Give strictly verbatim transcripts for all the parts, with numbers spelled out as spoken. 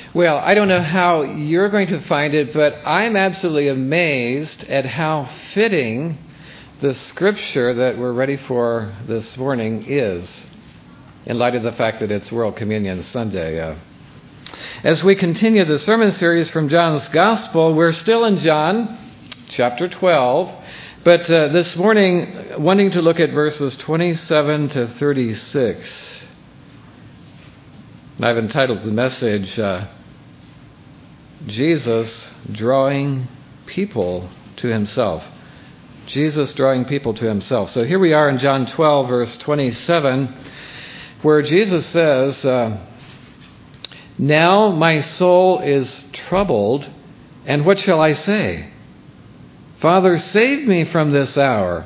Well, I don't know how you're going to find it, but I'm absolutely amazed at how fitting the scripture that we're ready for this morning is, in light of the fact that it's World Communion Sunday. Uh, as we continue the sermon series from John's Gospel, we're still in John chapter twelve, but uh, this morning wanting to look at verses twenty-seven to thirty-six. And I've entitled the message, uh, Jesus Drawing People to Himself. Jesus drawing people to Himself. So here we are in John twelve, verse twenty-seven, where Jesus says, uh, "Now my soul is troubled, and what shall I say? Father, save me from this hour.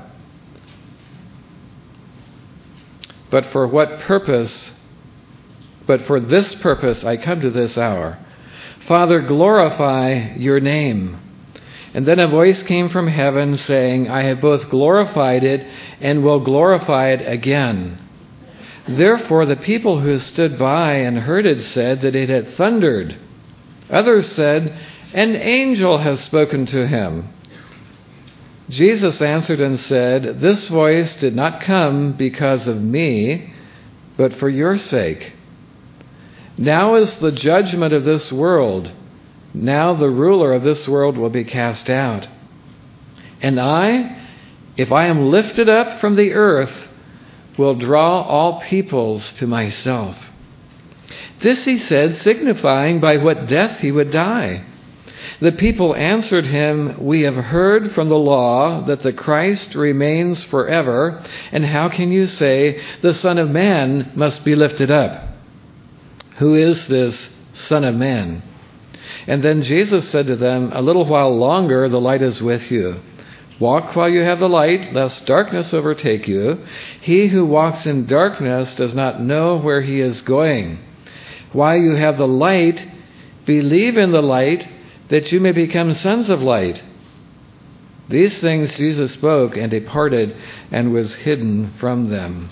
But for what purpose? But for this purpose I come to this hour. Father, glorify your name." And then a voice came from heaven saying, "I have both glorified it and will glorify it again." Therefore the people who stood by and heard it said that it had thundered. Others said, "An angel has spoken to him." Jesus answered and said, "This voice did not come because of me, but for your sake. Now is the judgment of this world. Now the ruler of this world will be cast out. And I, if I am lifted up from the earth, will draw all peoples to myself." This he said, signifying by what death he would die. The people answered him, "We have heard from the law that the Christ remains forever, and how can you say the Son of Man must be lifted up? Who is this Son of Man?" And then Jesus said to them, "A little while longer the light is with you. Walk while you have the light, lest darkness overtake you. He who walks in darkness does not know where he is going. While you have the light, believe in the light, that you may become sons of light." These things Jesus spoke and departed and was hidden from them.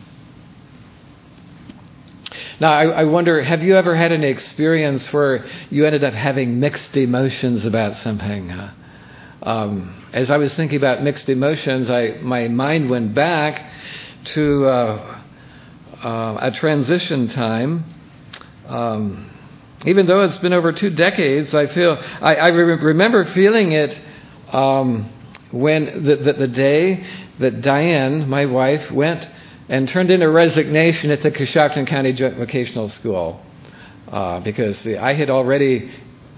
Now, I, I wonder, have you ever had an experience where you ended up having mixed emotions about something? Uh, um, as I was thinking about mixed emotions, I my mind went back to uh, uh, a transition time. Um, even though it's been over two decades, I feel I, I re- remember feeling it um, when the, the, the day that Diane, my wife, went and turned in a resignation at the Coshocton County Joint Vocational School, uh, because I had already,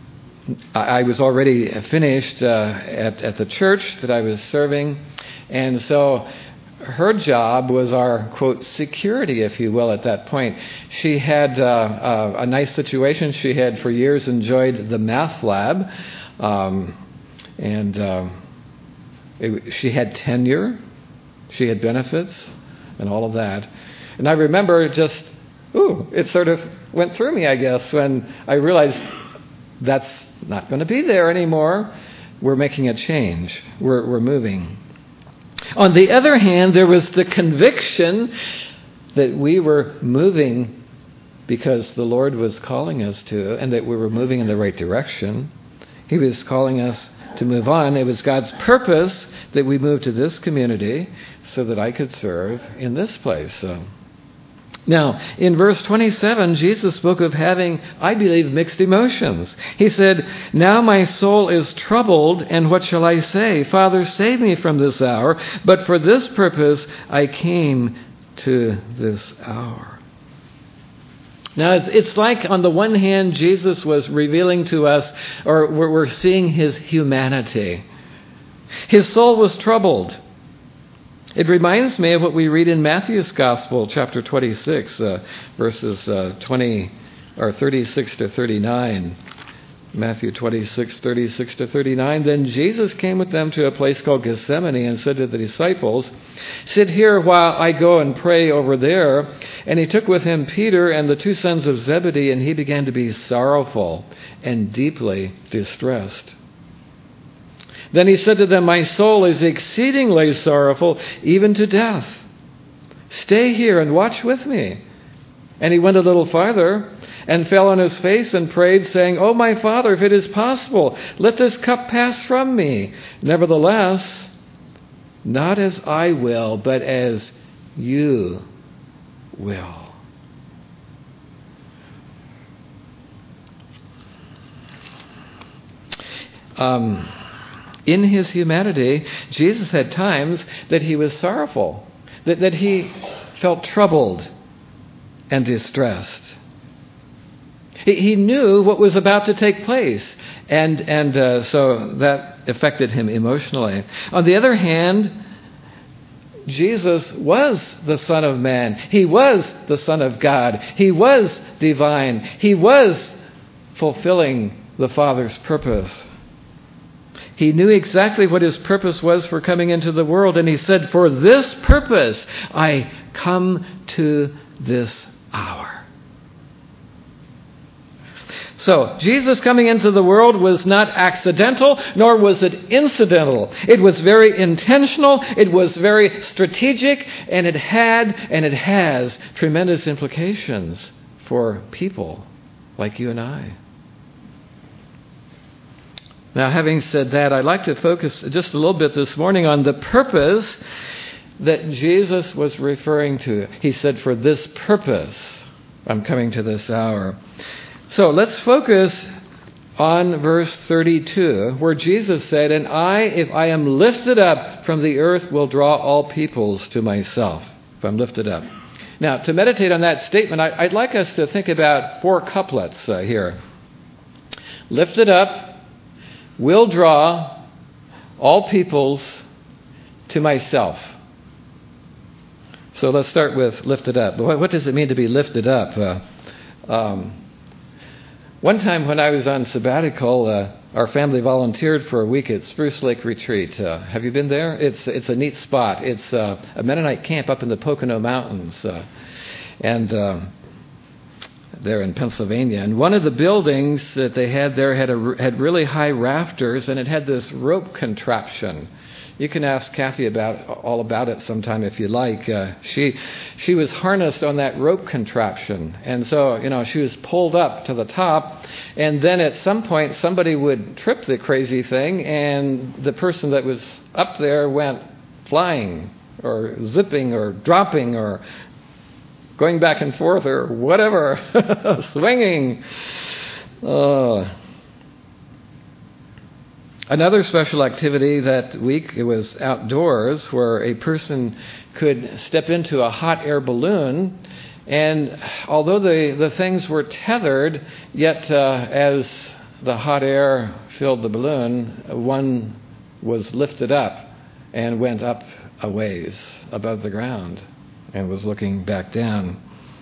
I was already finished uh, at at the church that I was serving, and so her job was our, quote, security, if you will, at that point. She had uh, uh, a nice situation. She had for years enjoyed the math lab, um, and uh, it, she had tenure, she had benefits, and all of that. And I remember just, ooh, it sort of went through me, I guess, when I realized that's not going to be there anymore. We're making a change. We're, we're moving. On the other hand, there was the conviction that we were moving because the Lord was calling us to, and that we were moving in the right direction. He was calling us to move on. It was God's purpose that we moved to this community so that I could serve in this place. So, now, in verse twenty-seven, Jesus spoke of having, I believe, mixed emotions. He said, "Now my soul is troubled, and what shall I say? Father, save me from this hour. But for this purpose I came to this hour." Now, it's, it's like, on the one hand, Jesus was revealing to us, or we're, we're seeing His humanity. His soul was troubled. It reminds me of what we read in Matthew's Gospel, chapter twenty-six, uh, verses uh, twenty or thirty-six to thirty-nine. Matthew twenty-six, thirty-six to thirty-nine. "Then Jesus came with them to a place called Gethsemane and said to the disciples, 'Sit here while I go and pray over there.' And he took with him Peter and the two sons of Zebedee, and he began to be sorrowful and deeply distressed. Then he said to them, 'My soul is exceedingly sorrowful, even to death. Stay here and watch with me.' And he went a little farther and fell on his face and prayed, saying, "Oh, my Father, if it is possible, let this cup pass from me. Nevertheless, not as I will, but as you will." Um, in his humanity, Jesus had times that he was sorrowful, that, that he felt troubled and distressed. He, he knew what was about to take place, and, and uh, so that affected him emotionally. On the other hand, Jesus was the Son of Man. He was the Son of God. He was divine. He was fulfilling the Father's purpose. He knew exactly what his purpose was for coming into the world, and he said, "For this purpose I come to this hour." So, Jesus coming into the world was not accidental, nor was it incidental. It was very intentional, it was very strategic, and it had and it has tremendous implications for people like you and I. Now, having said that, I'd like to focus just a little bit this morning on the purpose that Jesus was referring to. He said, "For this purpose, I'm coming to this hour." So let's focus on verse thirty-two, where Jesus said, "And I, if I am lifted up from the earth, will draw all peoples to myself." If I'm lifted up. Now, to meditate on that statement, I'd like us to think about four couplets uh, here. Lifted up, will draw all peoples to myself. So let's start with lifted up. What does it mean to be lifted up? Uh, um, one time when I was on sabbatical, uh, our family volunteered for a week at Spruce Lake Retreat. Uh, have you been there? It's it's a neat spot. It's uh, a Mennonite camp up in the Pocono Mountains, uh, and uh, they're in Pennsylvania. And one of the buildings that they had there had a, had really high rafters, and it had this rope contraption. You can ask Kathy about all about it sometime if you like. Uh, she she was harnessed on that rope contraption, and so you know she was pulled up to the top, and then at some point somebody would trip the crazy thing, and the person that was up there went flying, or zipping, or dropping, or going back and forth, or whatever, swinging. Oh. Another special activity that week, it was outdoors, where a person could step into a hot air balloon, and although the, the things were tethered, yet uh, as the hot air filled the balloon, one was lifted up and went up a ways above the ground and was looking back down.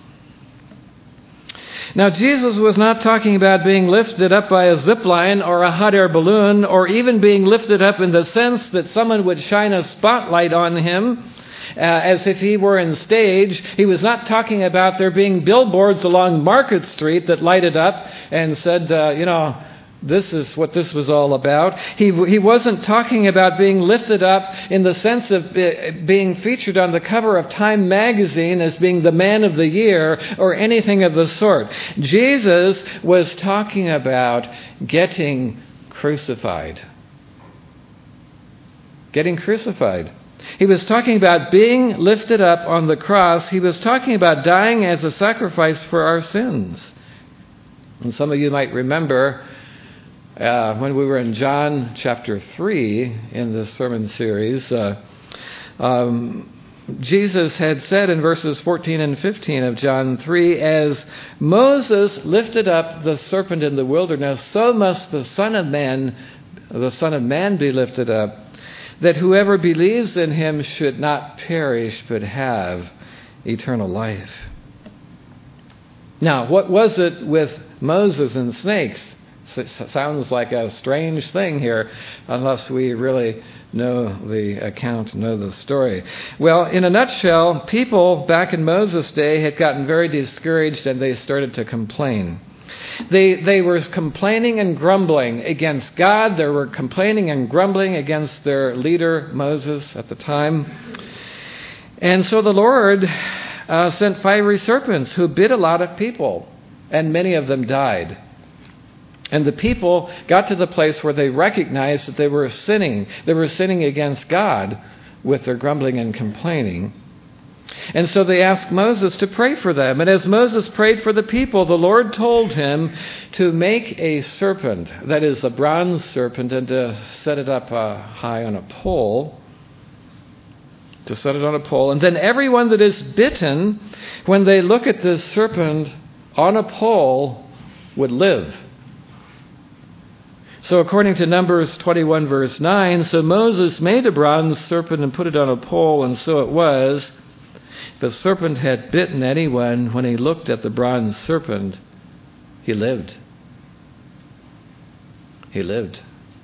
Now, Jesus was not talking about being lifted up by a zip line or a hot air balloon, or even being lifted up in the sense that someone would shine a spotlight on him uh, as if he were in stage. He was not talking about there being billboards along Market Street that lighted up and said, uh, you know, this is what this was all about. He he wasn't talking about being lifted up in the sense of being featured on the cover of Time magazine as being the man of the year or anything of the sort. Jesus was talking about getting crucified. Getting crucified. He was talking about being lifted up on the cross. He was talking about dying as a sacrifice for our sins. And some of you might remember Uh, when we were in John chapter three in this sermon series, uh, um, Jesus had said in verses fourteen and fifteen of John three, "As Moses lifted up the serpent in the wilderness, so must the Son of Man, the Son of Man be lifted up, that whoever believes in him should not perish but have eternal life." Now, what was it with Moses and snakes? It sounds like a strange thing here, unless we really know the account, know the story. Well, in a nutshell, people back in Moses' day had gotten very discouraged, and they started to complain. They they were complaining and grumbling against God. They were complaining and grumbling against their leader, Moses, at the time. And so the Lord uh, sent fiery serpents who bit a lot of people, and many of them died. And the people got to the place where they recognized that they were sinning. They were sinning against God with their grumbling and complaining. And so they asked Moses to pray for them. And as Moses prayed for the people, the Lord told him to make a serpent, that is a bronze serpent, and to set it up uh, high on a pole. To set it on a pole. And then everyone that is bitten, when they look at this serpent on a pole, would live. So according to Numbers twenty-one, verse nine, so Moses made a bronze serpent and put it on a pole, and so it was. If the serpent had bitten anyone, when he looked at the bronze serpent, he lived. He lived.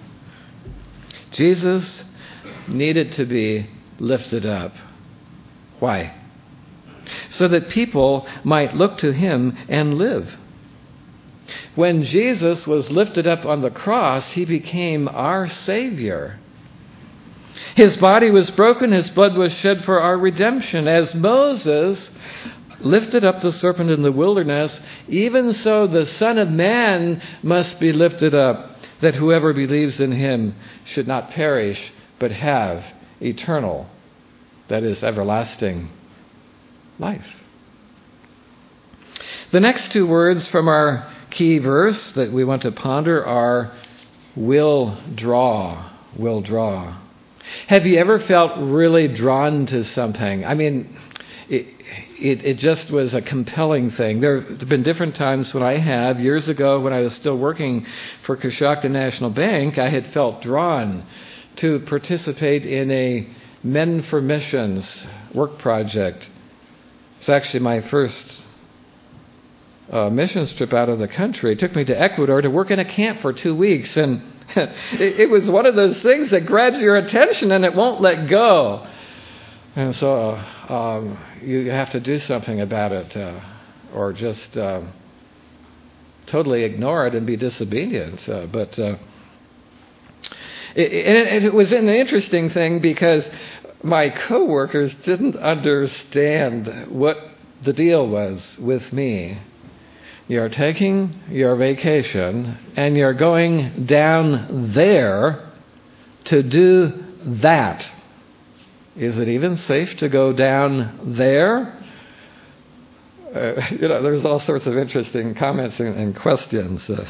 Jesus needed to be lifted up. Why? So that people might look to him and live. When Jesus was lifted up on the cross, he became our Savior. His body was broken, his blood was shed for our redemption. As Moses lifted up the serpent in the wilderness, even so the Son of Man must be lifted up, that whoever believes in him should not perish, but have eternal, that is, everlasting life. The next two words from our key verse that we want to ponder are will draw, will draw. Have you ever felt really drawn to something? I mean, it, it, it just was a compelling thing. There have been different times when I have. Years ago, when I was still working for Coshocton National Bank, I had felt drawn to participate in a Men for Missions work project. It's actually my first uh, missions trip out of the country. It took me to Ecuador to work in a camp for two weeks, and it, it was one of those things that grabs your attention and it won't let go. And so uh, um, you have to do something about it, uh, or just uh, totally ignore it and be disobedient. Uh, but uh, it, it, it was an interesting thing because my coworkers didn't understand what the deal was with me. You're taking your vacation and you're going down there to do that. Is it even safe to go down there? Uh, you know, there's all sorts of interesting comments and, and questions. Uh,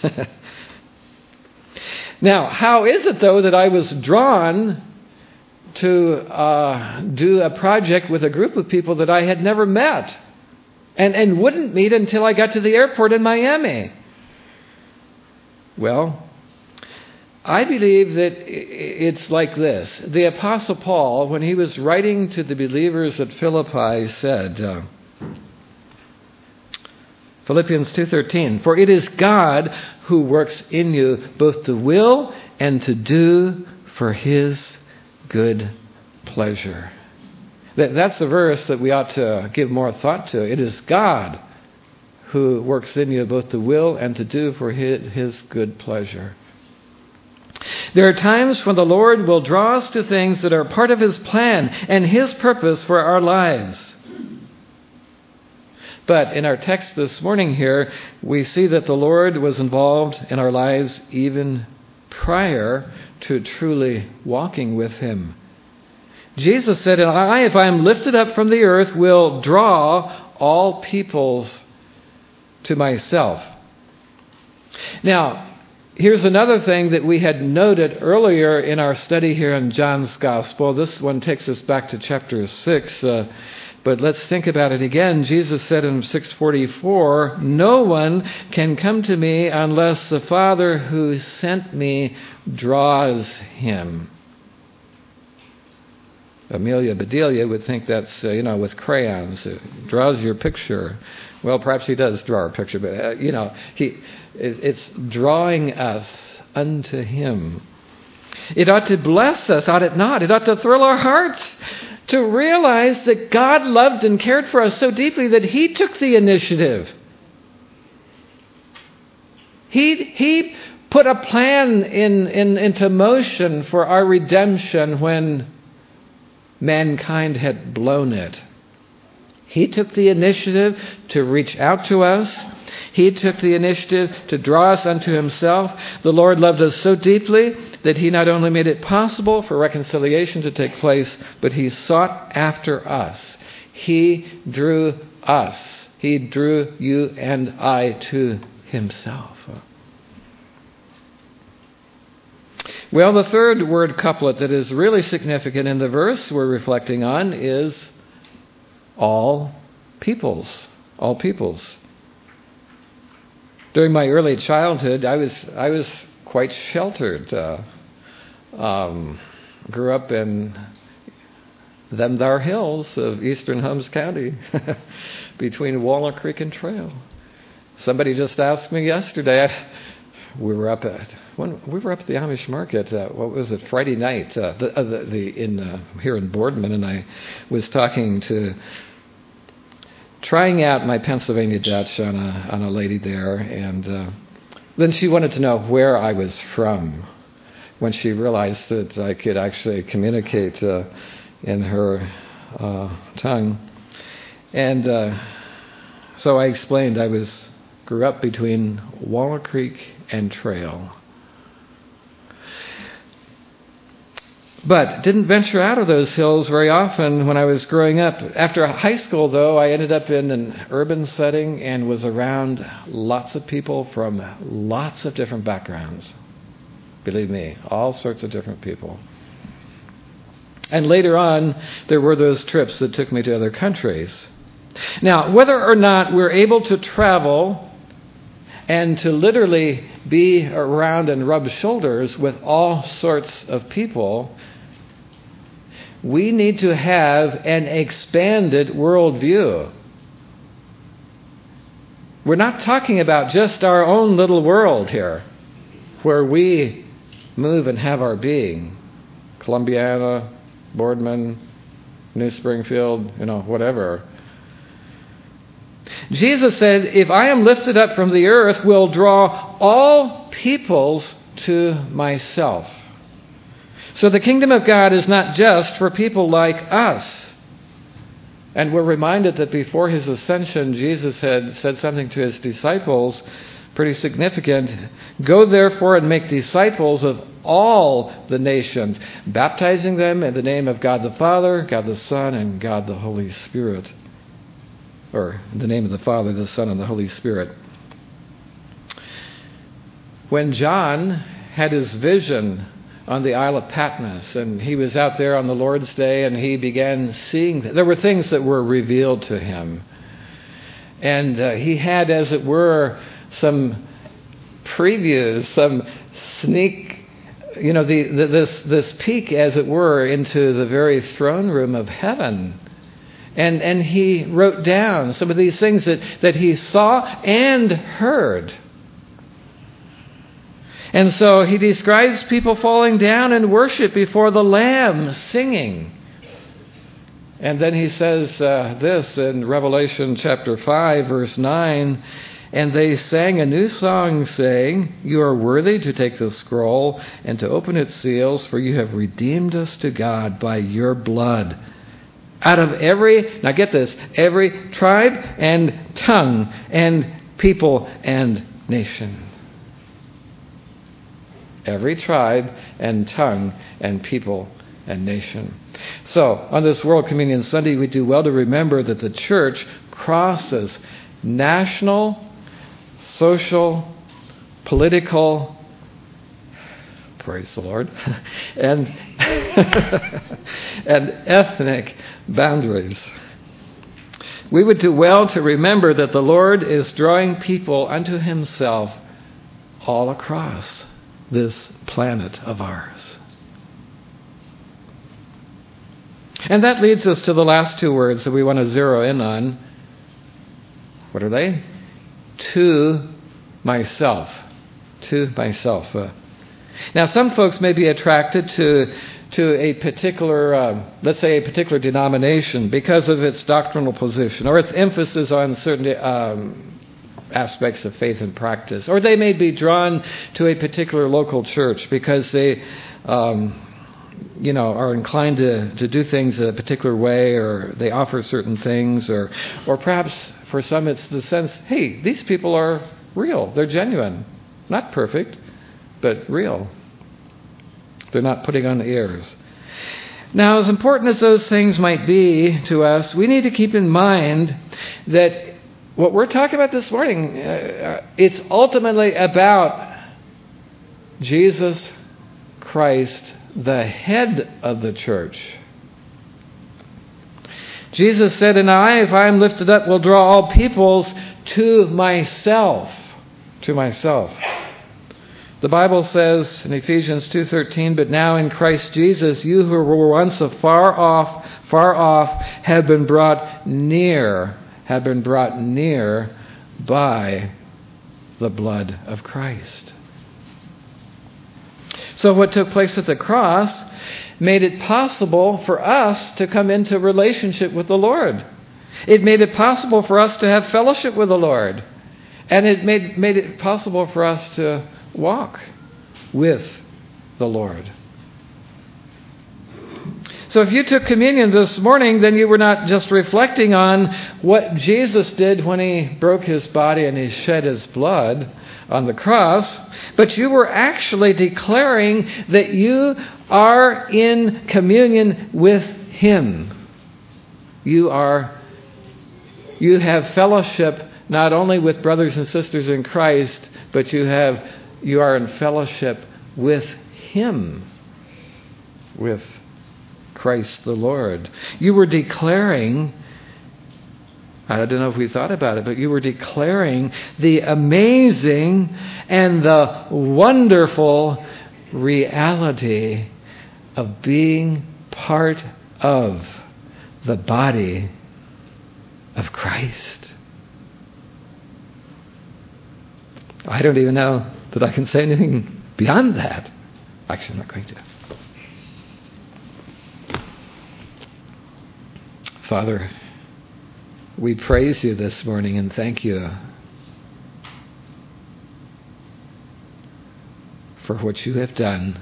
now, how is it, though, that I was drawn to uh, do a project with a group of people that I had never met and, and wouldn't meet until I got to the airport in Miami? Well, I believe that it's like this. The Apostle Paul, when he was writing to the believers at Philippi, said, uh, Philippians two thirteen, "For it is God who works in you both to will and to do for his good pleasure." That, that's the verse that we ought to give more thought to. It is God who works in you both to will and to do for his, his good pleasure. There are times when the Lord will draw us to things that are part of his plan and his purpose for our lives. But in our text this morning here, we see that the Lord was involved in our lives even prior to truly walking with him. Jesus said, "And I, if I am lifted up from the earth, will draw all peoples to myself." Now, here's another thing that we had noted earlier in our study here in John's Gospel. This one takes us back to chapter six, uh, but let's think about it again. Jesus said in six forty-four, "No one can come to me unless the Father who sent me draws him." Amelia Bedelia would think that's, uh, you know, with crayons. It draws your picture. Well, perhaps he does draw a picture, but, uh, you know, he it, it's drawing us unto him. It ought to bless us, ought it not? It ought to thrill our hearts to realize that God loved and cared for us so deeply that he took the initiative. He, he put a plan in, in, into motion for our redemption when mankind had blown it. He took the initiative to reach out to us. He took the initiative to draw us unto himself. The Lord loved us so deeply that he not only made it possible for reconciliation to take place, but he sought after us. He drew us. He drew you and I to himself. Well, the third word couplet that is really significant in the verse we're reflecting on is all peoples. All peoples. During my early childhood, I was I was quite sheltered. Uh, um, grew up in them thar hills of eastern Holmes County, between Walnut Creek and Trail. Somebody just asked me yesterday. I, we were up at when we were up at the Amish market. Uh, what was it? Friday night. Uh, the, uh, the, the in uh, here in Boardman, and I was talking to. Trying out my Pennsylvania Dutch on a on a lady there, and uh, then she wanted to know where I was from. When she realized that I could actually communicate uh, in her uh, tongue, and uh, so I explained I was grew up between Walnut Creek and Trail. But didn't venture out of those hills very often when I was growing up. After high school, though, I ended up in an urban setting and was around lots of people from lots of different backgrounds. Believe me, all sorts of different people. And later on, there were those trips that took me to other countries. Now, whether or not we're able to travel and to literally be around and rub shoulders with all sorts of people, we need to have an expanded worldview. We're not talking about just our own little world here, where we move and have our being. Columbiana, Boardman, New Springfield, you know, whatever. Jesus said, if I am lifted up from the earth, will draw all peoples to myself. So the kingdom of God is not just for people like us. And we're reminded that before his ascension, Jesus had said something to his disciples, pretty significant. Go therefore and make disciples of all the nations, baptizing them in the name of God the Father, God the Son, and God the Holy Spirit. Or in the name of the Father, the Son, and the Holy Spirit. When John had his vision on the Isle of Patmos, and he was out there on the Lord's Day, and he began seeing, there were things that were revealed to him. And uh, he had, as it were, some previews, some sneak, you know, the, the, this, this peek, as it were, into the very throne room of heaven. And and he wrote down some of these things that, that he saw and heard. And so he describes people falling down in worship before the Lamb, singing. And then he says uh, this in Revelation chapter five, verse nine, and they sang a new song, saying, you are worthy to take the scroll and to open its seals, for you have redeemed us to God by your blood. Out of every, now get this, every tribe and tongue and people and nation. Every tribe and tongue and people and nation. So, on this World Communion Sunday, we do well to remember that the church crosses national, social, political, praise the Lord, and and ethnic boundaries. We would do well to remember that the Lord is drawing people unto himself all across this planet of ours. And that leads us to the last two words that we want to zero in on. What are they? To myself. To myself. Uh, now, some folks may be attracted to to a particular, uh, let's say, a particular denomination because of its doctrinal position or its emphasis on certain um, aspects of faith and practice. Or they may be drawn to a particular local church because they um, you know, are inclined to, to do things a particular way, or they offer certain things, or or perhaps for some it's the sense, hey, these people are real, they're genuine, not perfect, but real. They're not putting on airs. Now, as important as those things might be to us, we need to keep in mind that what we're talking about this morning, uh, it's ultimately about Jesus Christ, the head of the church. Jesus said, "And I, if I am lifted up, will draw all peoples to myself." To myself. The Bible says in Ephesians two thirteen, "But now in Christ Jesus, you who were once afar off, far off, have been brought near, have been brought near by the blood of Christ." So what took place at the cross made it possible for us to come into relationship with the Lord. It made it possible for us to have fellowship with the Lord. And it made, made it possible for us to walk with the Lord. So if you took communion this morning, then you were not just reflecting on what Jesus did when he broke his body and he shed his blood on the cross, but you were actually declaring that you are in communion with him. You are, you have fellowship not only with brothers and sisters in Christ, but you have, you are in fellowship with him, with Christ the Lord. You were declaring, I don't know if we thought about it, but you were declaring the amazing and the wonderful reality of being part of the body of Christ. I don't even know that I can say anything beyond that. Actually, I'm not going to. Father, we praise you this morning and thank you for what you have done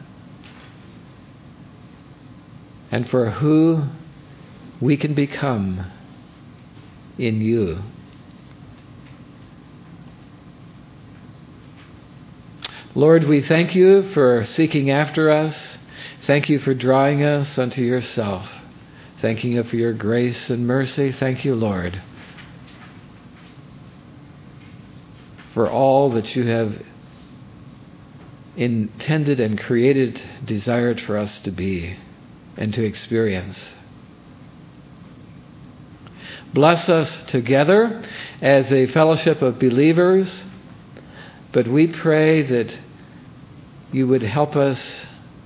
and for who we can become in you. Lord, we thank you for seeking after us. Thank you for drawing us unto yourself. Thanking you for your grace and mercy. Thank you, Lord, for all that you have intended and created, desired for us to be and to experience. Bless us together as a fellowship of believers, but we pray that you would help us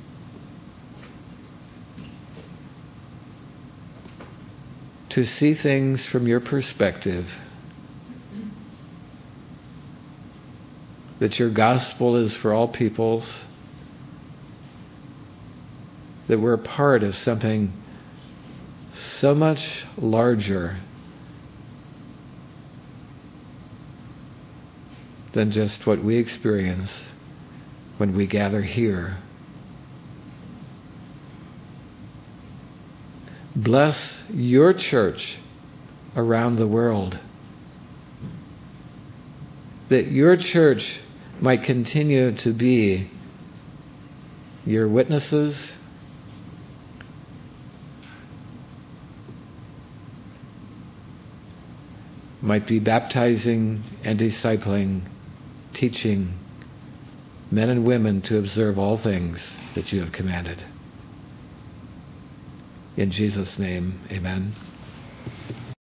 to see things from your perspective, that your gospel is for all peoples, that we're a part of something so much larger than just what we experience when we gather here. Bless your church around the world, that your church might continue to be your witnesses, might be baptizing and discipling, teaching men and women to observe all things that you have commanded. In Jesus' name, amen.